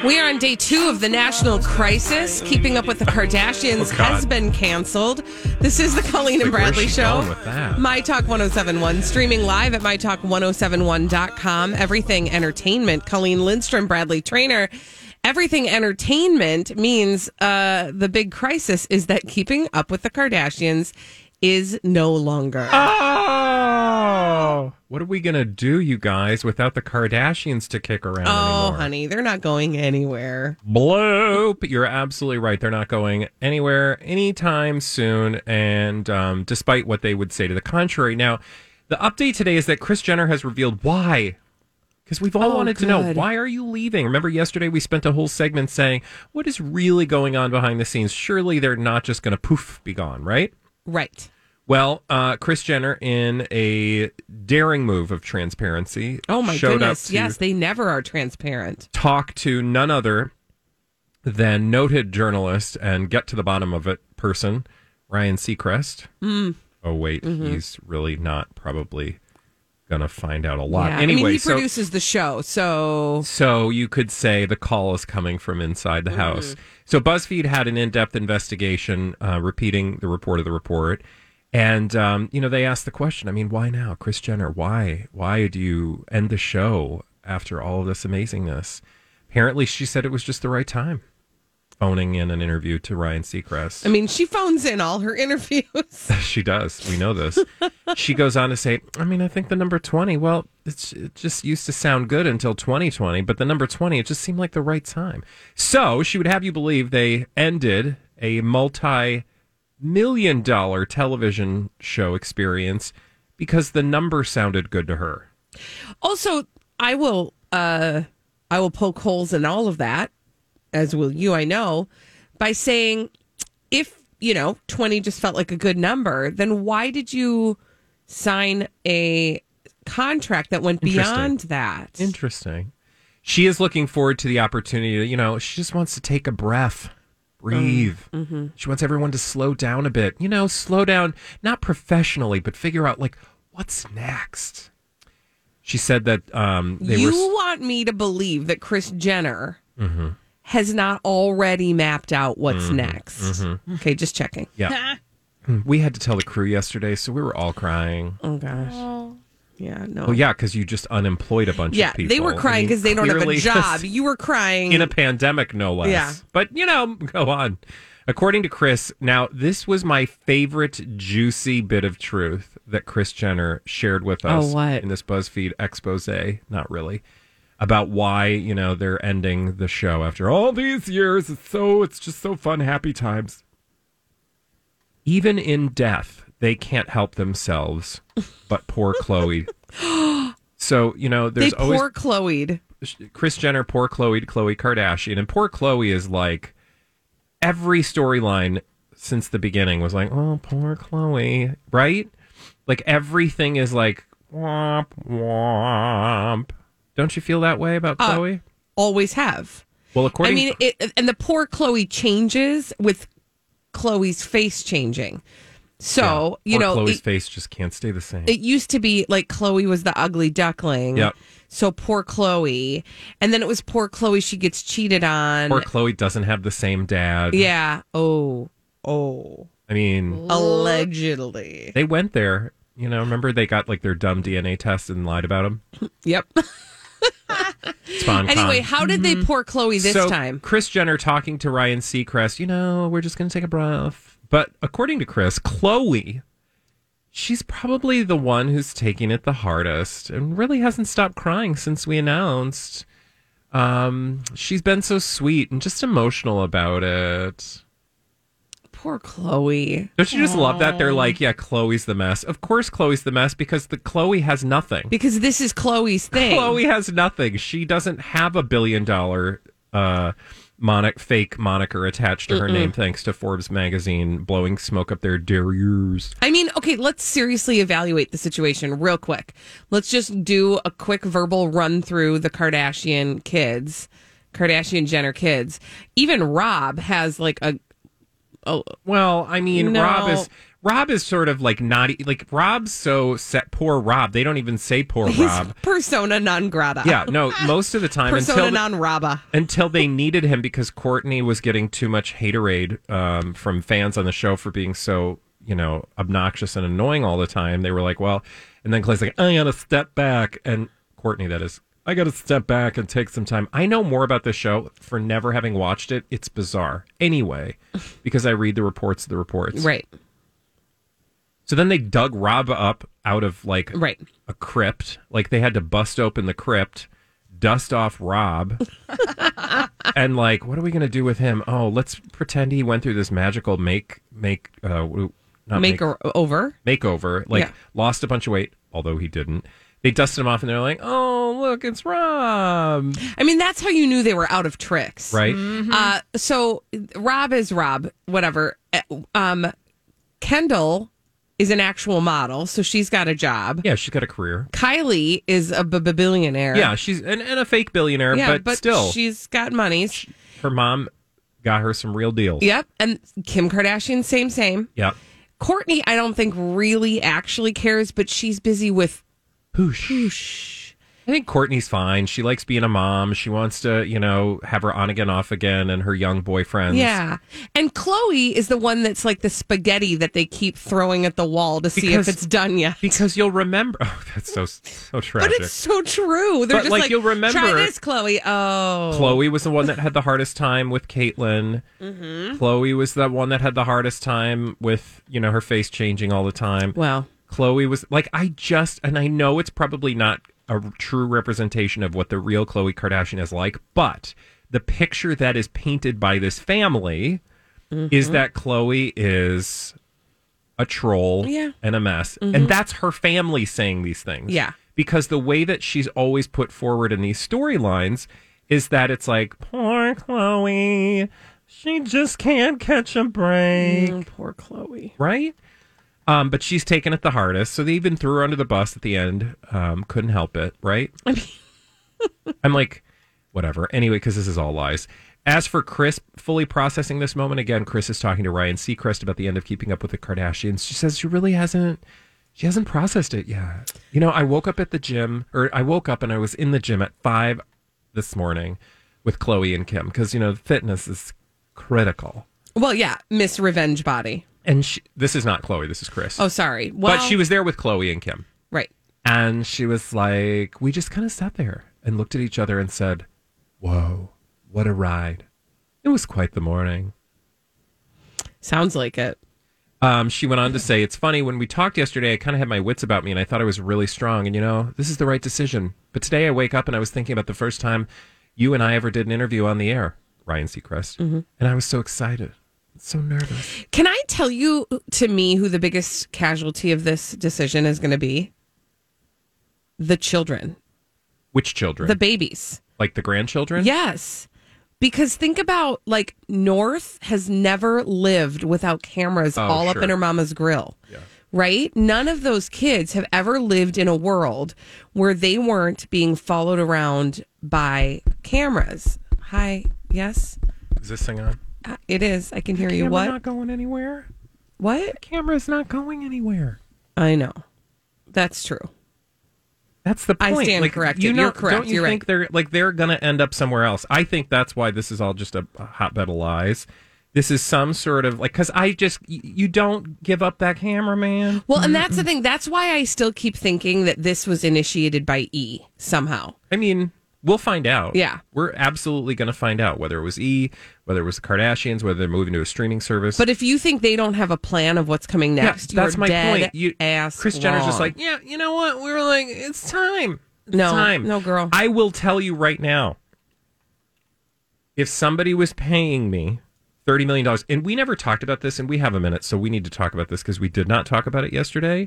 We are on day 2 of the national crisis. Keeping Up with the Kardashians has been canceled. This is the Colleen and Bradley Show. My Talk 1071, streaming live at mytalk1071.com. Everything Entertainment. Colleen Lindstrom, Bradley Trainer. Everything Entertainment means the big crisis is that Keeping Up with the Kardashians is no longer. Oh, what are we going to do, you guys, without the Kardashians to kick around anymore? Oh, honey, they're not going anywhere. Bloop. You're absolutely right. They're not going anywhere anytime soon. And despite what they would say to the contrary. Now, the update today is that Kris Jenner has revealed why. Because we've all wanted to know, why are you leaving? Remember yesterday we spent a whole segment saying, what is really going on behind the scenes? Surely they're not just going to poof, be gone, right? Right. Well, Kris Jenner, in a daring move of transparency, oh my showed goodness, up to yes, they never are transparent. talk to none other than noted journalist and get to the bottom of it person, Ryan Seacrest. Oh, wait, he's really not probably going to find out a lot. Yeah. Anyway, I mean, he produces the show, so... So you could say the call is coming from inside the house. So BuzzFeed had an in-depth investigation, repeating the report of the report. And, they asked the question, I mean, why now? Kris Jenner, why? Why do you end the show after all of this amazingness? Apparently, she said it was just the right time, phoning in an interview to Ryan Seacrest. I mean, she phones in all her interviews. She does. We know this. She goes on to say, I mean, I think the number 20, well, it just used to sound good until 2020, but the number 20, it just seemed like the right time. So she would have you believe they ended a multi-million-dollar television show experience because the number sounded good to her. Also, I will poke holes in all of that, as will you, I know, by saying, if, 20 just felt like a good number, then why did you sign a contract that went beyond that? Interesting. She is looking forward to the opportunity to, she just wants to take a breath. Breathe. She wants everyone to slow down a bit. Slow down, not professionally, but figure out, what's next? She said that You want me to believe that Kris Jenner has not already mapped out what's next. Okay, just checking. Yeah. We had to tell the crew yesterday, so we were all crying. Oh, gosh. Yeah, no. Well, yeah, because you just unemployed a bunch of people. Yeah, they were crying because they don't have a job. You were crying. In a pandemic, no less. Yeah. But, go on. According to Kris, now, this was my favorite juicy bit of truth that Kris Jenner shared with us in this BuzzFeed expose. Not really. About why, they're ending the show after all these years. It's just so fun, happy times. Even in death, they can't help themselves, but poor Khloe. So, there's always... poor Khloe. Kris Jenner, poor Khloe Kardashian. And poor Khloe is like... Every storyline since the beginning was like, oh, poor Khloe, right? Like, everything is like, womp, womp. Don't you feel that way about Khloe? Always have. Well, and the poor Khloe changes with Khloe's face changing. So, Khloe's face just can't stay the same. It used to be like Khloe was the ugly duckling. Yep. So poor Khloe. And then it was poor Khloe, she gets cheated on. Poor Khloe doesn't have the same dad. Yeah. Oh. I mean... Allegedly. They went there. Remember they got their dumb DNA test and lied about them? Yep. Anyway, how did they poor Khloe this time? Kris Jenner talking to Ryan Seacrest, we're just going to take a breath. But according to Kris, Khloe, she's probably the one who's taking it the hardest and really hasn't stopped crying since we announced. She's been so sweet and just emotional about it. Poor Khloe. Don't you just love that? They're like, yeah, Khloe's the mess. Of course Khloe's the mess because Khloe has nothing. Because this is Khloe's thing. Khloe has nothing. She doesn't have $1 billion fake moniker attached to her name thanks to Forbes magazine blowing smoke up their derrieres. I mean, okay, let's seriously evaluate the situation real quick. Let's just do a quick verbal run through the Kardashian Jenner kids. Even Rob has Well, I mean, no. Rob is sort of like naughty. Like Rob's so set. Poor Rob. They don't even say poor Rob. Persona non grata. Yeah, no. Most of the time, persona non raba. Until they needed him because Courtney was getting too much haterade from fans on the show for being so obnoxious and annoying all the time. They were like, well, and then Clay's like, I gotta step back, and Courtney, that is, I gotta step back and take some time. I know more about this show for never having watched it. It's bizarre. Anyway, because I read the reports of the reports. Right. So then they dug Rob up out of a crypt. Like they had to bust open the crypt, dust off Rob, and what are we going to do with him? Oh, let's pretend he went through this magical makeover. Lost a bunch of weight, although he didn't. They dusted him off and they're like, oh, look, it's Rob. I mean, that's how you knew they were out of tricks. Right. Mm-hmm. So Rob is Rob, whatever. Kendall is an actual model, so she's got a job. Yeah, she's got a career. Kylie is a billionaire. Yeah, she's and a fake billionaire, but still. She's got money. Her mom got her some real deals. Yep, and Kim Kardashian, same. Yep. Courtney, I don't think really actually cares, but she's busy with Poosh. I think Courtney's fine. She likes being a mom. She wants to, have her on again, off again, and her young boyfriends. Yeah. And Chloe is the one that's like the spaghetti that they keep throwing at the wall to see if it's done yet. Because you'll remember. Oh, that's so tragic. But it's so true. They're just you'll remember. Try this, Chloe. Oh. Chloe was the one that had the hardest time with Caitlyn. Mm-hmm. Chloe was the one that had the hardest time with, her face changing all the time. Well. Chloe was and I know it's probably not a true representation of what the real Khloe Kardashian is like, but the picture that is painted by this family is that Khloe is a troll and a mess. Mm-hmm. And that's her family saying these things. Yeah. Because the way that she's always put forward in these storylines is that it's like, poor Khloe, she just can't catch a break. Poor Khloe. Right? But she's taken it the hardest, so they even threw her under the bus at the end. Couldn't help it, right? I'm like, whatever. Anyway, because this is all lies. As for Kris fully processing this moment, again, Kris is talking to Ryan Seacrest about the end of Keeping Up with the Kardashians. She says she hasn't processed it yet. I woke up and I was in the gym at 5 this morning with Khloe and Kim because, fitness is critical. Well, yeah, Miss Revenge Body. And this is not Khloe, this is Kris. Oh, sorry. Well, but she was there with Khloe and Kim. Right. And she was like, we just kind of sat there and looked at each other and said, whoa, what a ride. It was quite the morning. Sounds like it. She went on to say, it's funny, when we talked yesterday, I kind of had my wits about me and I thought I was really strong. And, this is the right decision. But today I wake up and I was thinking about the first time you and I ever did an interview on the air, Ryan Seacrest. Mm-hmm. And I was so excited. So nervous. Can I tell you, to me, who the biggest casualty of this decision is going to be? The children. Which children? The babies. Like the grandchildren? Yes. Because think about, North has never lived without cameras up in her mama's grill. Yeah. Right? None of those kids have ever lived in a world where they weren't being followed around by cameras. Hi. Yes? Is this thing on? It is. I can hear you. What? Not going anywhere. What? The camera's not going anywhere. I know. That's true. That's the point. I stand corrected. You're correct. Don't you You're think right. they're going to end up somewhere else? I think that's why this is all just a hotbed of lies. This is some sort of because you don't give up that camera, man. Well, and that's the thing. That's why I still keep thinking that this was initiated by E somehow. I mean, we'll find out. Yeah. We're absolutely going to find out whether it was E, whether it was the Kardashians, whether they're moving to a streaming service. But if you think they don't have a plan of what's coming next, that's my point. Kris Jenner's just like, yeah, you know what? We were like, it's time. No, girl. I will tell you right now, if somebody was paying me $30 million, and we never talked about this, and we have a minute, so we need to talk about this because we did not talk about it yesterday.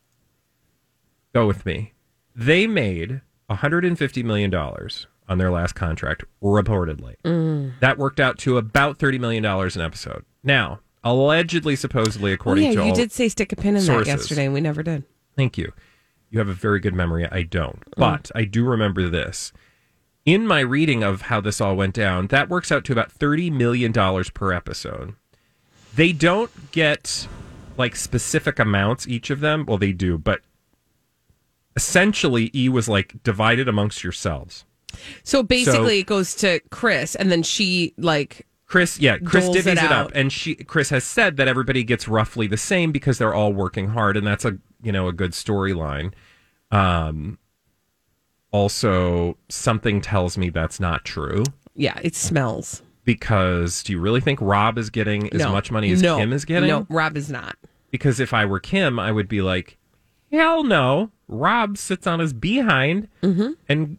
Go with me. They made $150 million on their last contract, reportedly. That worked out to about $30 million an episode. Now, allegedly, supposedly, according to all you did say stick a pin in sources. That yesterday, and we never did. Thank you. You have a very good memory. I don't. But I do remember this. In my reading of how this all went down, that works out to about $30 million per episode. They don't get like specific amounts, each of them. Well, they do, but essentially E was like divided amongst yourselves. So basically it goes to Chris and then she like Chris divvies it up, and Chris has said that everybody gets roughly the same because they're all working hard, and that's a good storyline. Also, something tells me that's not true. Yeah, it smells. Because do you really think Rob is getting as much money as Kim is getting? No, Rob is not. Because if I were Kim, I would be like, hell no. Rob sits on his behind and,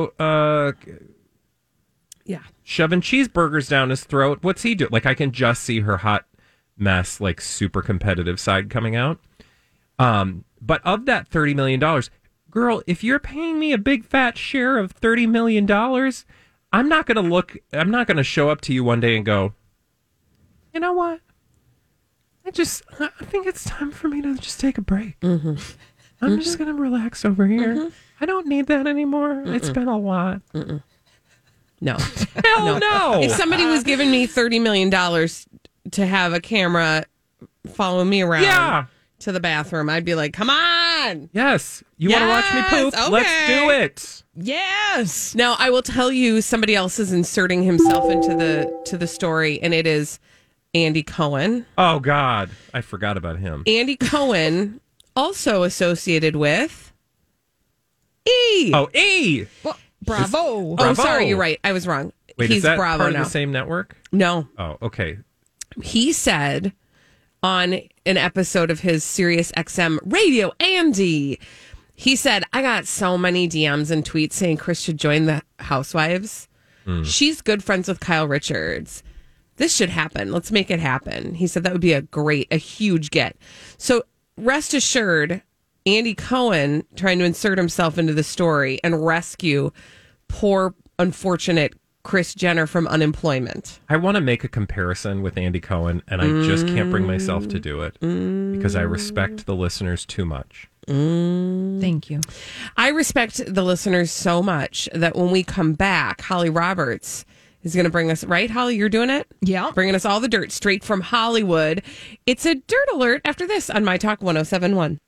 shoving cheeseburgers down his throat. What's he do? Like, I can just see her hot mess, like, super competitive side coming out. But of that $30 million, girl, if you're paying me a big fat share of $30 million, I'm not going to show up to you one day and go, you know what? I think it's time for me to just take a break. I'm just going to relax over here. I don't need that anymore. It's been a lot. No. Hell no. If somebody was giving me $30 million to have a camera follow me around to the bathroom, I'd be like, come on. Yes. You want to watch me poop? Okay. Let's do it. Yes. Now, I will tell you, somebody else is inserting himself into the story, and it is Andy Cohen. Oh, God. I forgot about him. Andy Cohen, also associated with E. Oh, E. Well, Bravo. Oh, sorry, you're right. I was wrong. Wait, He's is that Bravo part now. of the same network? No. Oh, okay. He said on an episode of his Sirius XM radio, Andy, he said, I got so many DMs and tweets saying Chris should join the Housewives. She's good friends with Kyle Richards. This should happen. Let's make it happen. He said that would be a huge get. So rest assured, Andy Cohen trying to insert himself into the story and rescue poor, unfortunate Kris Jenner from unemployment. I want to make a comparison with Andy Cohen, and I just can't bring myself to do it because I respect the listeners too much. Thank you. I respect the listeners so much that when we come back, Holly Roberts is going to bring us, right, Holly? You're doing it? Yeah. Bringing us all the dirt straight from Hollywood. It's a dirt alert after this on My Talk 107.1.